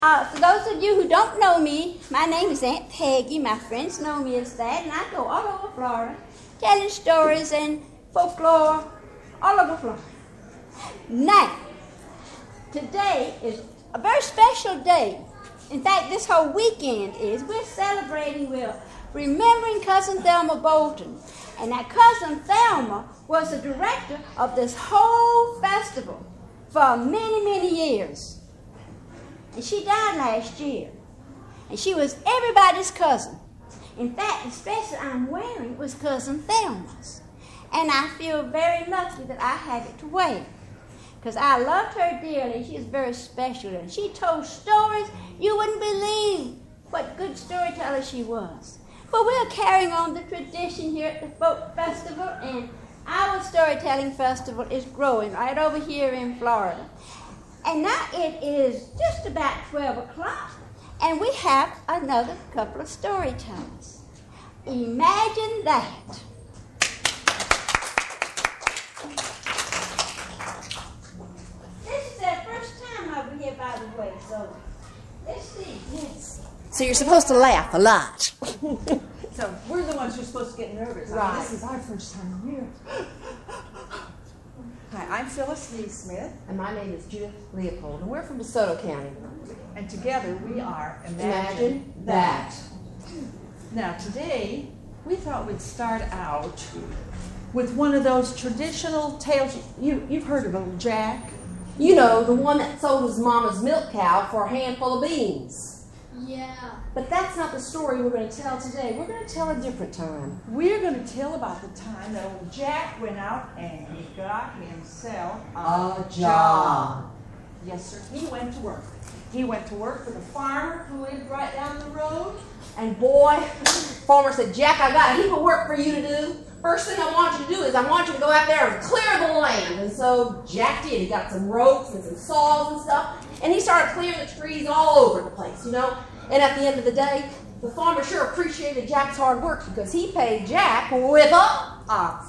For those of you who don't know me, my name is Aunt Peggy. My friends know me as that, and I go all over Florida telling stories and folklore all over Florida. Now, today is a very special day. In fact, this whole weekend is. We're remembering Cousin Thelma Bolton. And that Cousin Thelma was the director of this whole festival for many, many years. And she died last year. And she was everybody's cousin. In fact, the special I'm wearing was Cousin Thelma's. And I feel very lucky that I have it to wear. Because I loved her dearly. She was very special. And she told stories you wouldn't believe what good storyteller she was. But we're carrying on the tradition here at the Folk Festival. And our storytelling festival is growing right over here in Florida. And now it is just about 12 o'clock, and we have another couple of storytellers. Imagine that. This is their first time over here, by the way, so let's see. Yes. So you're supposed to laugh a lot. So we're the ones who are supposed to get nervous. Right. This is our first time here. Hi, I'm Phyllis Lee Smith. And my name is Judith Leopold, and we're from DeSoto County. And together we are Imagine That. Now today, we thought we'd start out with one of those traditional tales. You've heard of Old Jack? You know, the one that sold his mama's milk cow for a handful of beans. Yeah. But that's not the story we're going to tell today. We're going to tell a different time. We're going to tell about the time that Old Jack went out and he got himself A job. Yes, sir. He went to work. He went to work for the farmer who lived right down the road. And boy, farmer said, Jack, I got a heap of work for you to do. First thing I want you to do is I want you to go out there and clear the land. And so Jack did. He got some ropes and some saws and stuff. And he started clearing the trees all over the place, you know. And at the end of the day, the farmer sure appreciated Jack's hard work because he paid Jack with a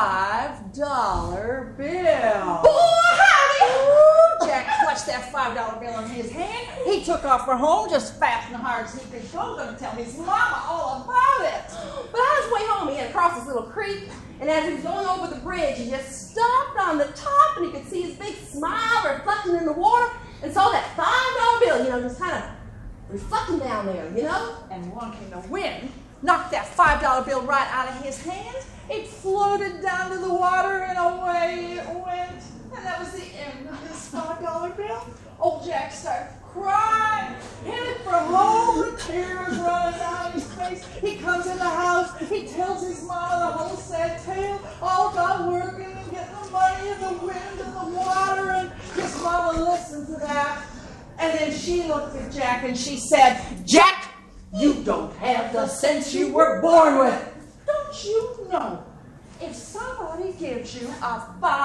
$5 bill. boy, howdy! Ooh, Jack clutched that $5 bill in his hand. He took off for home just fast and hard as he could go. Going to tell his mama all about it. But on his way home, he had to cross this little creek. And as he was going over the bridge, he just stopped on the top and he could see his big smile reflecting in the water and saw that $5 bill, you know, just kind of reflecting down there, you know? And along came the wind, knocked that $5 bill right out of his hand. It floated down to the water and away it went. And that was the end of this $5 bill. Old Jack started crying, headed for home, the tears running down his face. He comes in the house, he tells his mama the whole sad tale, all about working and getting the money and the wind and the water, and his mama listened to that. And then she looked at Jack and she said, Jack, you don't have the sense you were born with. Don't you know, if somebody gives you a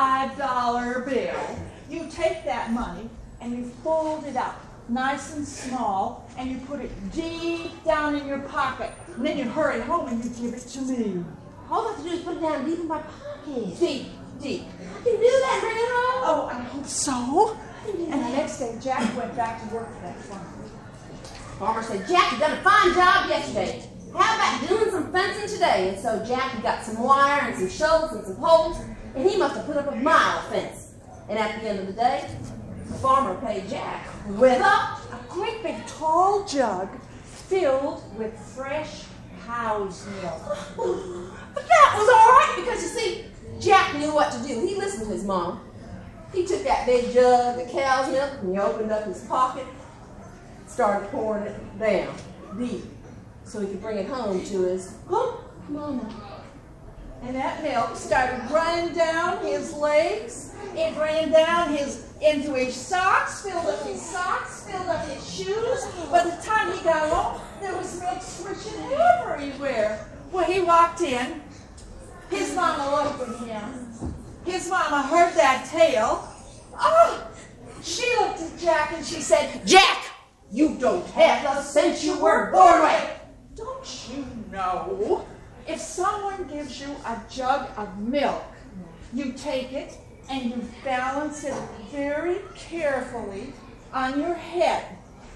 $5 bill, you take that money and you fold it up nice and small and you put it deep down in your pocket. And then you hurry home and you give it to me. All I have to do is put it down deep in my pocket. Deep, deep. I can do that and bring it home. Oh, I hope so. And the next day, Jack went back to work for that farm. Farmer said, Jack, you done a fine job yesterday. How about doing some fencing today? And so Jack had got some wire and some shovels and some poles, and he must have put up a mile of fence. And at the end of the day, the farmer paid Jack with a great big tall jug filled with fresh cow's milk. But that was all right because, you see, Jack knew what to do. He listened to his mom. He took that big jug of cow's milk and he opened up his pocket, started pouring it down deep so he could bring it home to his mama. And that milk started running down his legs. It ran down into his socks, filled up his socks, filled up his shoes. By the time he got home, there was milk swishing everywhere. When he walked in, his mama looked at him. His mama heard that tale. Oh, she looked at Jack and she said, Jack, you don't have the sense you were born with. Don't you know? If someone gives you a jug of milk, you take it and you balance it very carefully on your head.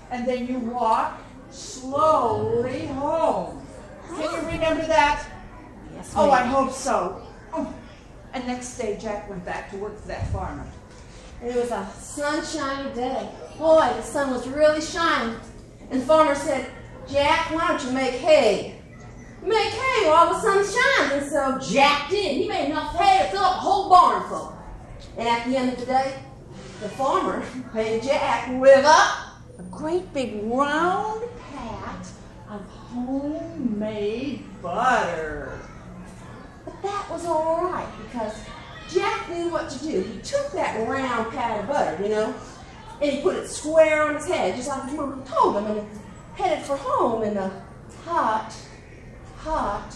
and then you walk slowly home. Can you remember that? Yes, Oh, I ma'am. hope so. Oh. And next day, Jack went back to work for that farmer. It was a sunshiny day. Boy, the sun was really shining. And the farmer said, Jack, why don't you make hay? Make hay while the sun shines. And so Jack did. He made enough hay to fill up a whole barn full. And at the end of the day, the farmer paid Jack with a great big Round pat of homemade butter. But that was all right because Jack knew what to do. He took that round pat of butter, and he put it square on his head, just like his mom told him, and he headed for home in the hot, hot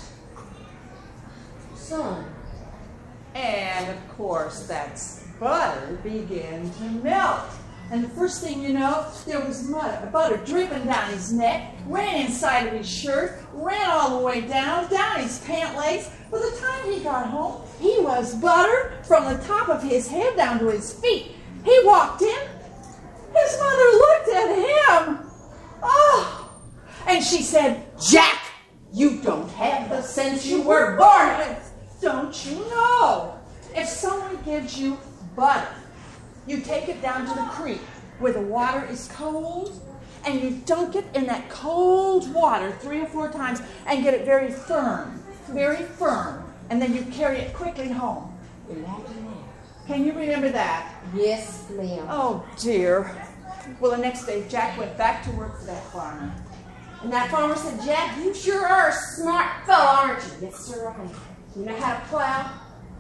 sun. And of course, that butter began to melt. And the first thing you know, there was butter dripping down his neck, ran inside of his shirt, ran all the way down his pant legs. By the time he got home, he was butter from the top of his head down to his feet. He walked in. His mother looked at him. Oh! And she said, Jack, you don't have the sense you were born with. Don't you know? If someone gives you butter, you take it down to the creek where the water is cold, and you dunk it in that cold water 3 or 4 times and get it very firm, and then you carry it quickly home. Can you remember that? Yes, ma'am. Oh, dear. Well, the next day, Jack went back to work for that farmer. And that farmer said, Jack, you sure are a smart fellow, aren't you? Yes, sir, I am. You know how to plow?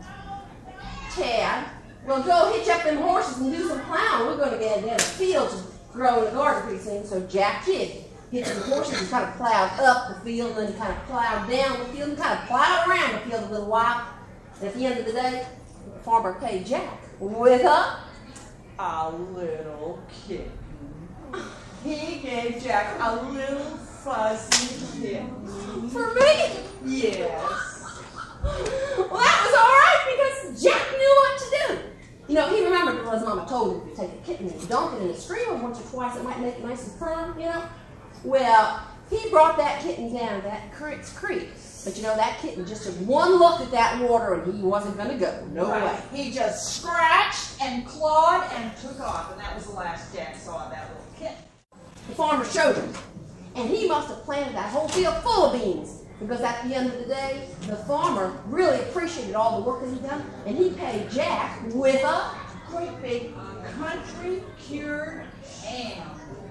Tad, well, go hitch up them horses and do some plowing. We're going to get in a field to grow in the garden pretty soon. So Jack did. Hitched the horses and kind of plowed up the field, and then kind of plowed down the field, and kind of plowed around the field a little while. And at the end of the day, the farmer paid Jack with a little kitten. He gave Jack a little fuzzy kitten. for me. Yes. Well, that was all right because Jack knew what to do. He remembered what his mama told him to take a kitten and dunk it in a stream once or twice. It might make it nice and firm, Well, he brought that kitten down to that creek. But that kitten just took one look at that water and he wasn't going to go. No way. He just scratched and clawed and took off. And that was the last Jack saw of that little kitten. The farmer showed him. And he must have planted that whole field full of beans. Because at the end of the day, the farmer really appreciated all the work that he'd done. And he paid Jack with a great big country cured ham.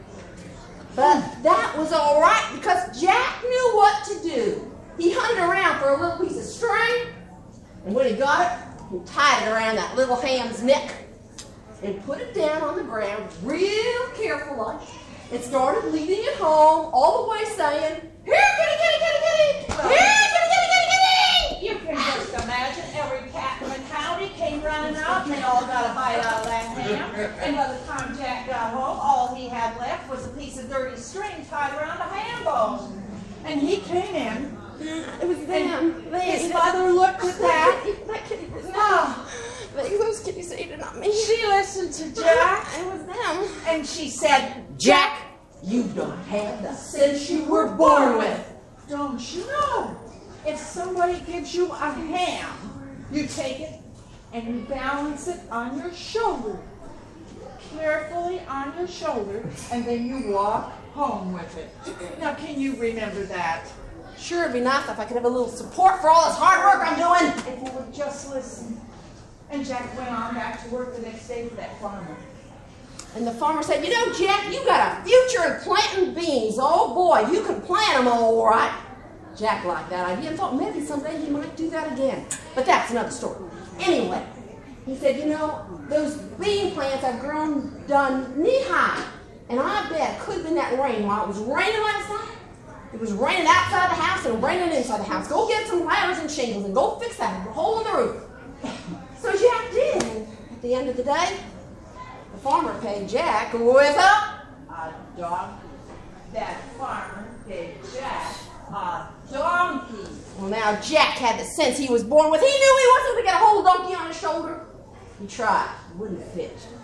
But that was all right because Jack knew what to do. He hunted around for a little piece of string, and when he got it, he tied it around that little ham's neck and put it down on the ground real careful like, and started leading it home all the way saying, "Here, kitty, kitty, kitty, kitty! Here, kitty, kitty, kitty, kitty!" You can just imagine every cat in the county came running out, and they all got a bite out of that ham. And by the time Jack got home, all he had left was a piece of dirty string tied around a ham bone. And he came in. It was them. His mother looked at that. That kitty was them. Oh, Those kitties ate it, not me. she listened to Jack, It was them. and she said, Jack, you don't have the sense you were born with. "Don't you know? If somebody gives you a ham, you take it and you balance it on your shoulder, carefully on your shoulder, and then you walk home with it." Now, can you remember that? Sure, it'd be nice if I could have a little support for all this hard work I'm doing. If you would just listen. And Jack went on back to work the next day for that farmer. And the farmer said, Jack, you got a future in planting beans. Oh, boy, you can plant them all right. Jack liked that idea and thought maybe someday he might do that again. But that's another story. Anyway, he said, those bean plants have done knee-high. And I bet it could have been that rain while it was raining last night. It was raining outside the house and raining inside the house. Go get some ladders and shingles and go fix that hole in the roof. So Jack did. And at the end of the day, the farmer paid Jack with A donkey. That farmer gave Jack a donkey. Well, now Jack had the sense he was born with. He knew he wasn't going to get a whole donkey on his shoulder. He tried. It wouldn't fit.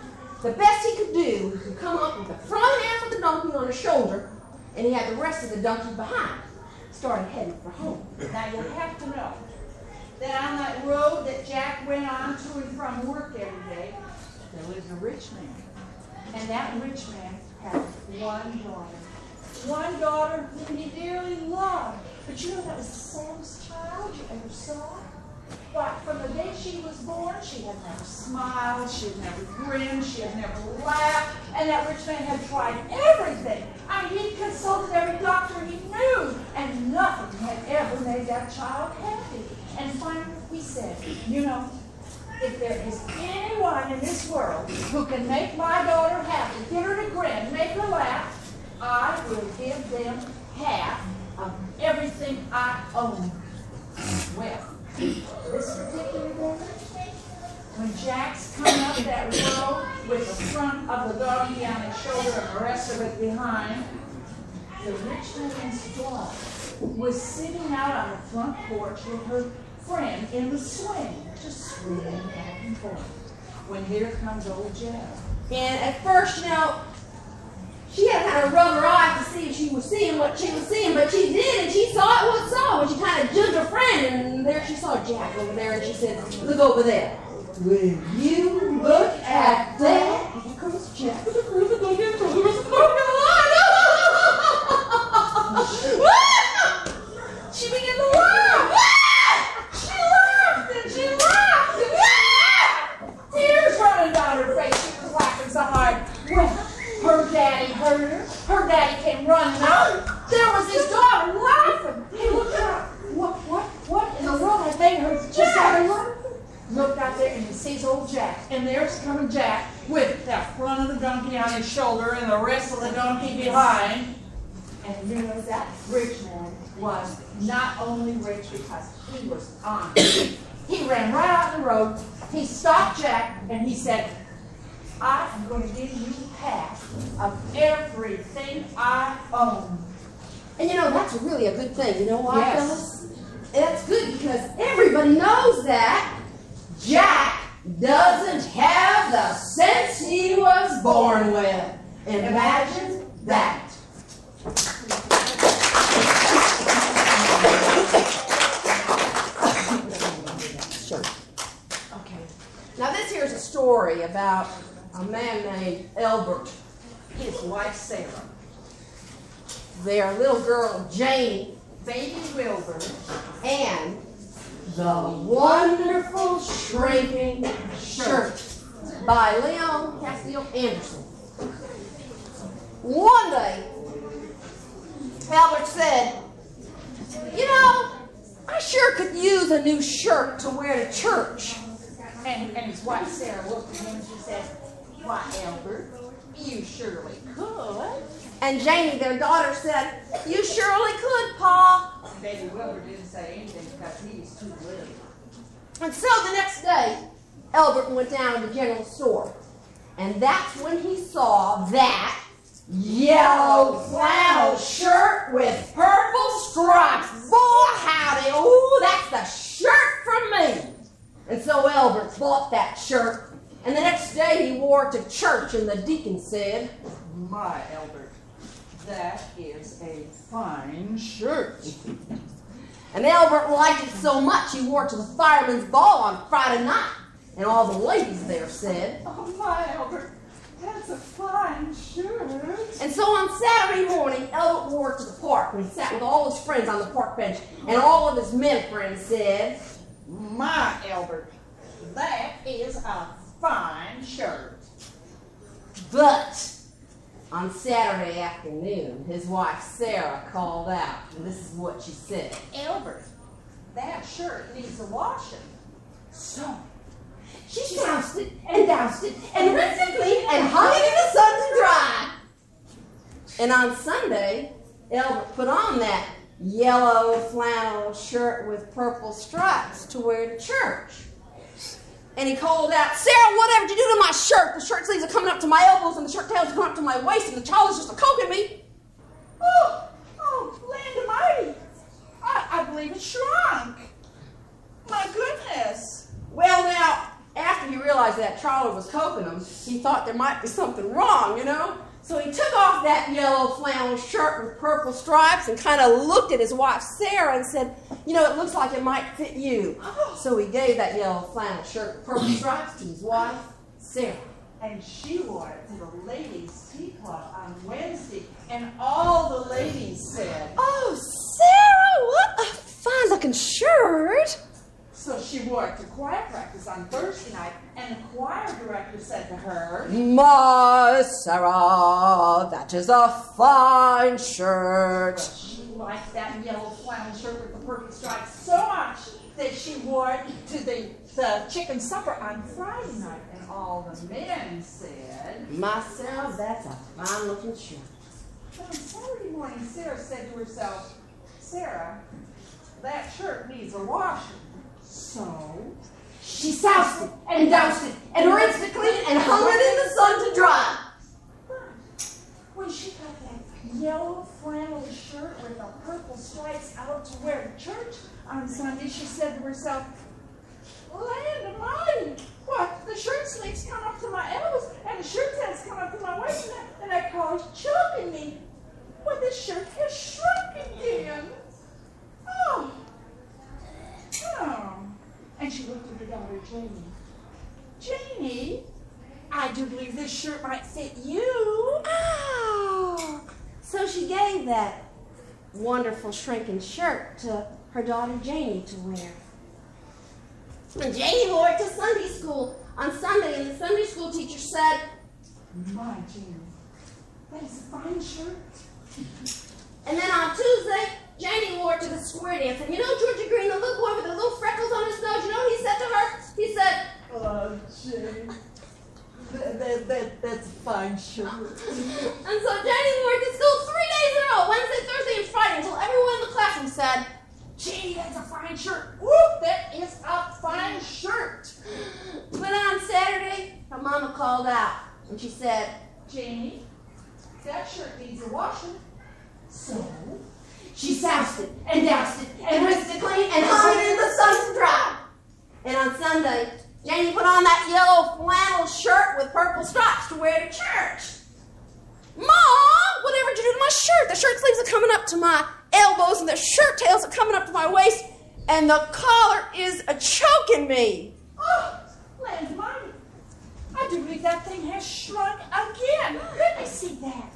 the best he could do was to come up with the front half of the donkey on his shoulder, and he had the rest of the donkey behind. Started heading for home. Now you have to know that on that road that Jack went on to and from work every day, there lived a rich man. And that rich man had one daughter. One daughter whom he dearly loved. But you know that was the saddest child you ever saw? Why, from the day she was born, she had never smiled, she had never grinned, she had never laughed, and that rich man had tried everything. I mean, he consulted every doctor he knew, and nothing had ever made that child happy. And finally, he said, you know, if there is anyone in this world who can make my daughter happy, get her to grin, make her laugh, I will give them half of everything I own. Well, this particular day, when Jack's coming up that road with the front of the donkey on his shoulder and the rest of it behind, the rich man's daughter was sitting out on the front porch with her friend in the swing, just swinging back and forth. When here comes old Jack. And at first, you know, she had to kind of rub her eyes to see if she was seeing what she was seeing, but she did, and she saw it what saw. When she kind of judged her friend, and there she saw Jack over there, and she said, look over there. Will you look at that? Here comes Jack with the groove of the She began to laugh. She laughed, and she laughed, and Tears running down her face. She was laughing so hard. Well, her daddy heard her. Her daddy came running out. There was his daughter laughing. He looked out. What in the world had made her just started laughing? Looked out there and he sees old Jack. And there's coming Jack with that front of the donkey on his shoulder and the rest of the donkey behind. And you know that rich man was not only rich because he was honest. He ran right out the road. He stopped Jack and he said, I am going to give you half of everything I own. And you know, that's really a good thing. You know why, Yes. fellas? That's good because everybody knows that Jack doesn't have the sense he was born with. Imagine that. Okay. Now this here's a story about a man named Elbert, His wife Sarah, their little girl Janie, baby Wilbur, and the wonderful shrinking shirt by Leon Castillo Anderson. One day, Albert said, you know, I sure could use a new shirt to wear to church. and his wife Sarah looked at him and she said, why, Albert, you surely could. And Janie, their daughter, said, you surely could, Pa. Baby Wilbur didn't say anything because he was too little. And so the next day, Albert went down to the general store. And that's when he saw that yellow flannel shirt with purple stripes. Boy, howdy. Ooh, that's the shirt from me. And so Albert bought that shirt. And the next day he wore it to church, and the deacon said, My, Albert, that is a fine shirt. and Albert liked it so much he wore it to the fireman's ball on Friday night. And all the ladies there said, Oh, my, Albert, that's a fine shirt. and so on Saturday morning, Albert wore it to the park, and he sat with all his friends on the park bench, and all of his men friends said, My, Albert, that is a fine shirt. but on Saturday afternoon, his wife Sarah called out, and this is what she said. Albert, that shirt needs a washing. So she soused it and doused it and rinsed it clean and hung it in the sun to dry. And on Sunday, Albert put on that yellow flannel shirt with purple stripes to wear to church. And he called out, Sarah, whatever did you do to my shirt? The shirt sleeves are coming up to my elbows and the shirt tails are coming up to my waist and the collar's just a-coking me. Oh, land almighty. I believe it shrunk. My goodness. Well, now, after he realized that, Charlie father was coaxing him, he thought there might be something wrong, So he took off that yellow flannel shirt with purple stripes and kind of looked at his wife, Sarah, and said, it looks like it might fit you. So he gave that yellow flannel shirt with purple stripes to his wife, Sarah. And she wore it to the ladies' tea club on Wednesday, and all the ladies said, "Oh, Sarah, what a fine-looking shirt!" So she wore it to choir practice on Thursday night, and the choir director said to her, "My Sarah, that is a fine shirt." Well, she liked that yellow flannel shirt with the purple stripes so much that she wore it to the chicken supper on Friday night, and all the men said, "My Sarah, that's a fine-looking shirt." But on Saturday morning, Sarah said to herself, "Sarah, that shirt needs a washing." So she soused it and doused it and rinsed it clean and hung it in the sun to dry. But when she got that yellow flannel shirt with the purple stripes out to wear to church on Sunday, she said to herself, "Land almighty, what? The shirt sleeves come up to my elbows and the shirt tails come up to my waist, and that collar's choking me. What, this shirt has shrunk again. Oh. And she looked at her daughter, Janie. Janie, I do believe this shirt might fit you." Oh. So she gave that wonderful shrinking shirt to her daughter Janie to wear. And Janie wore it to Sunday school on Sunday, and the Sunday school teacher said, "My Janie, that is a fine shirt." And then on Tuesday, Janie wore it to the square dance. And Georgia Green, the little boy with the little freckles on his nose, what he said to her? He said, "Oh, Janie, that's a fine shirt." And so Janie wore it to school 3 days in a row, Wednesday, Thursday, and Friday, until everyone in the classroom said, "Janie, that's a fine shirt. Whoop, that is a fine shirt." But on Saturday, her mama called out, and she said, "Janie, that shirt needs a washing." So she soused it and doused it and rinsed it clean and hung it in the sun to dry. And on Sunday, Janie put on that yellow flannel shirt with purple stripes to wear to church. "Mom, whatever did you do to my shirt? The shirt sleeves are coming up to my elbows and the shirt tails are coming up to my waist and the collar is choking me." Oh, land almighty, I do believe that thing has shrunk again. Let me see that.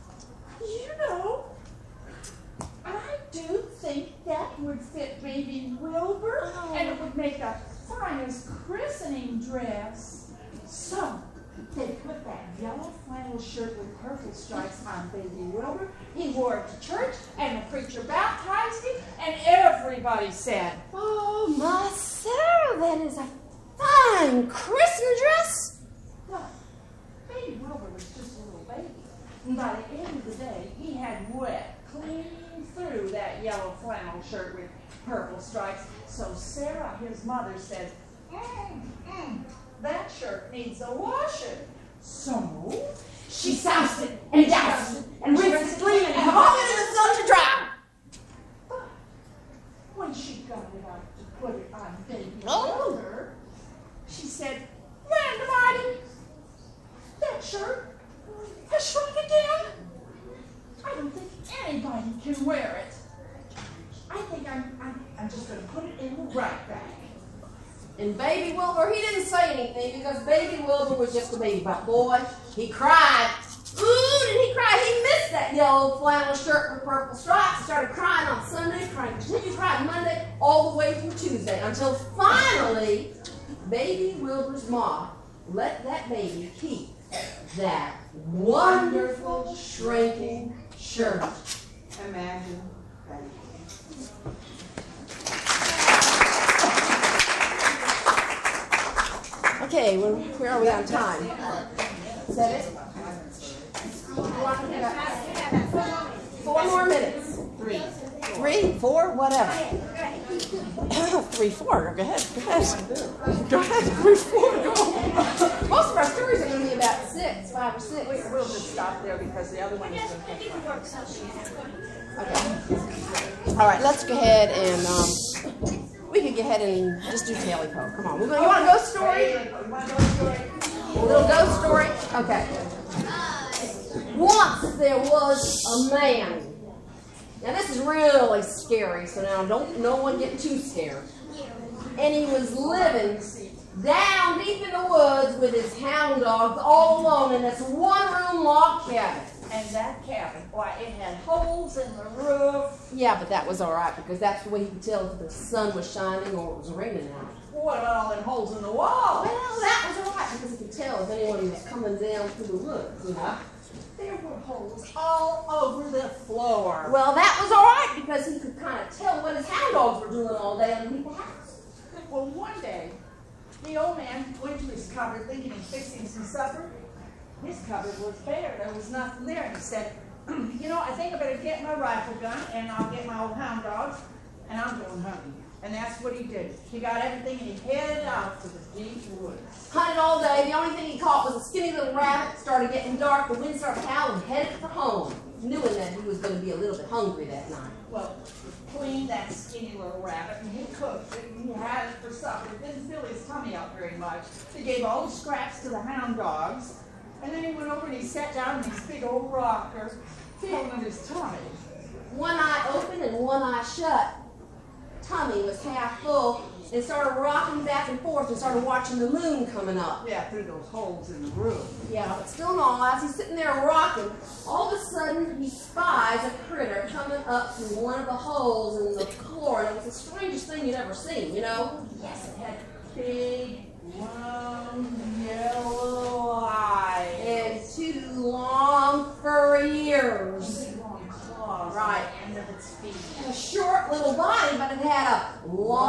I do think that would fit Baby Wilbur, and it would make the finest christening dress. So they put that yellow flannel shirt with purple stripes on Baby Wilbur. He wore it to church, and the preacher baptized him, and everybody said, "Oh, my Sarah, that is a fine christening dress." But Baby Wilbur was just a little baby, and by the end of the day, he had wet clean through that yellow flannel shirt with purple stripes. So Sarah, his mother, said, "That shirt needs a washing." So she soused it and doused it and rinsed it clean and hung it in the sun to dry. But when she got it out to put it on Baby Wilbur, she said, "Land almighty, that shirt has shrunk again. I don't think anybody can wear it. I think I'm just going to put it in the right bag." And Baby Wilbur, he didn't say anything because Baby Wilbur was just a baby. But boy, he cried. Ooh, did he cry? He missed that yellow flannel shirt with purple stripes. He started crying on Sunday, continued crying Monday, all the way through Tuesday, until finally, Baby Wilbur's mom let that baby keep that wonderful shrinking shirt. Imagine. Okay, where are we on time? Is that it? 4 more minutes. 3, 4, whatever. 3, 4. Go ahead. Go ahead. 3, 4. Go. Most of our stories are going to be about 6, 5 or 6. We'll just stop there because the other one is going to take time. Okay. All right, let's go ahead and we can go ahead and just do Tally Poe. Come on. You want a ghost story? A little ghost story? Okay. Once there was a man. Now this is really scary, so now no one get too scared. And he was living down deep in the woods with his hound dogs all alone in this one-room log cabin. And that cabin, why, it had holes in the roof. Yeah, but that was all right because that's the way you could tell if the sun was shining or it was raining out. What about all them holes in the wall? Well, that was all right because you could tell if anyone was coming down through the woods, you know. There were holes all over the floor. Well, that was all right because he could kind of tell what his hound dogs were doing all day underneath the house. Well, one day, the old man went to his cupboard thinking of fixing some supper. His cupboard was bare. There was nothing there. And he said, you know, I think I better get my rifle gun and I'll get my old hound dogs and I'm going hunting. And that's what he did. He got everything and he headed out to the deep woods. Hunted all day. The only thing he caught was a skinny little rabbit. Started getting dark. The wind started howling. Headed for home, knowing that he was going to be a little bit hungry that night. Well, he cleaned that skinny little rabbit and he cooked it and he had it for supper. It didn't fill his tummy up very much. He gave all the scraps to the hound dogs. And then he went over and he sat down in his big old rocker, feeling his tummy. One eye open and one eye shut. Tummy was half full and started rocking back and forth and started watching the moon coming up. Yeah, through those holes in the roof. Yeah, but still in all, as he's sitting there rocking, all of a sudden he spies a critter coming up through one of the holes in the floor. And it was the strangest thing you'd ever seen, you know? Yes, it had big, round, yellow eyes. And two long furry ears. Big, long claws Right. at the end of its feet. And a short little body, but it had a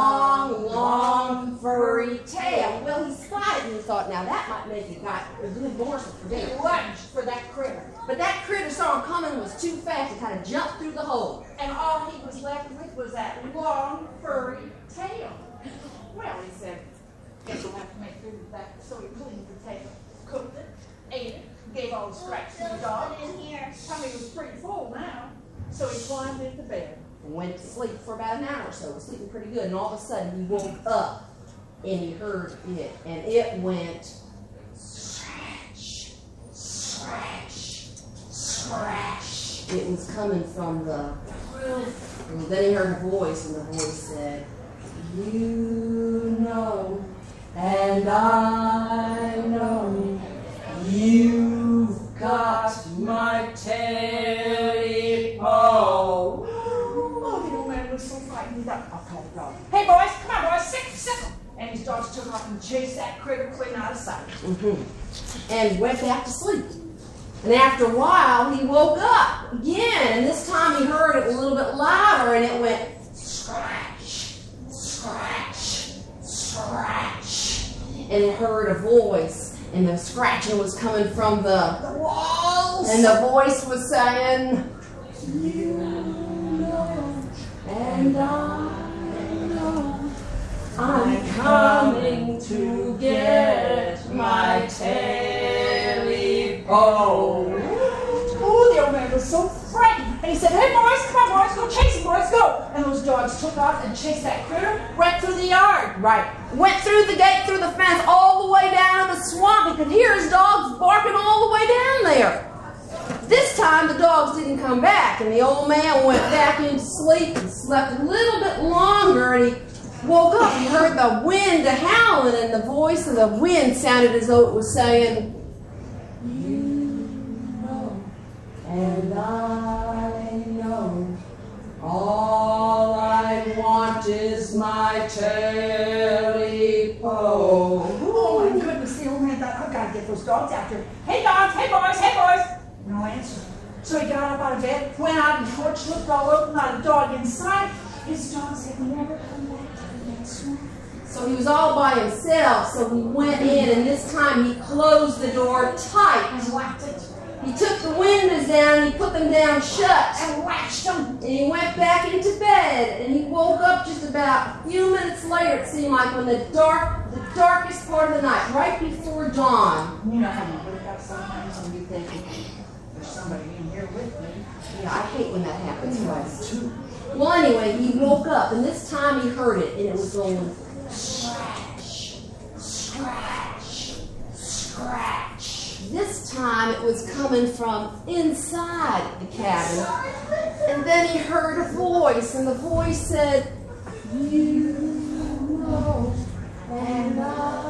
long, furry tail. Well, he spotted it and he thought, now that might make a good morsel for He dinner. lunged for that critter. But that critter saw him coming and was too fast to kind of jump through the hole. And all he was left with was that long, furry tail. Well, he said, guess we'll have to make food with that. So he cleaned the tail, cooked it, ate it, gave all the scraps to the dog. Tummy was pretty full now. So he climbed into bed. And went to sleep for about an hour or so, was sleeping pretty good. And all of a sudden he woke up and he heard it. And it went scratch, scratch, scratch. It was coming from the roof. And then he heard a voice, and the voice said, "You know, and I know, you've got my Teddy Paul." Oh, the old man was so frightened. He thought, I'll call the dog. Hey, boys, come on, boys, sickle. And his dogs took off and chased that critter clean out of sight. And went back to sleep. And after a while, he woke up again. And this time he heard it a little bit louder, and it went scratch, scratch, scratch. And it heard a voice, and the scratching was coming from the walls. And the voice was saying, "You know, and I know, I'm coming to get my Teddy Paul." Oh, the old man was so frightened. And he said, hey, boys, come on, boys, go chase him, boys, go. And those dogs took off and chased that critter right through the yard. Right. Went through the gate, through the fence, all the way down to the swamp. You could hear his dogs barking all the way down there. This time the dogs didn't come back, and the old man went back into sleep and slept a little bit longer, and he woke up. He heard the wind howling, and the voice of the wind sounded as though it was saying, "You know, and I know, all I want is my Teddy Paul." Oh, my goodness, the old man thought, I've got to get those dogs after. Hey, dogs, hey, boys, hey, boys. No answer. So he got up out of bed, went out and torch, looked all over, not a dog inside. His dogs had never come back to the next one. So he was all by himself, so he went in, and this time he closed the door tight. And whacked it. He took the windows down, he put them down shut, And whacked them. and he went back into bed, and he woke up just about a few minutes later, it seemed like, when the darkest part of the night, right before dawn. You know how you wake up sometimes and you think, there's somebody in here with me. Yeah, I hate when that happens twice. Well, anyway, he woke up, and this time he heard it, and it was going scratch, scratch, scratch. time it was coming from inside the cabin. And then he heard a voice, and the voice said, "You know, and I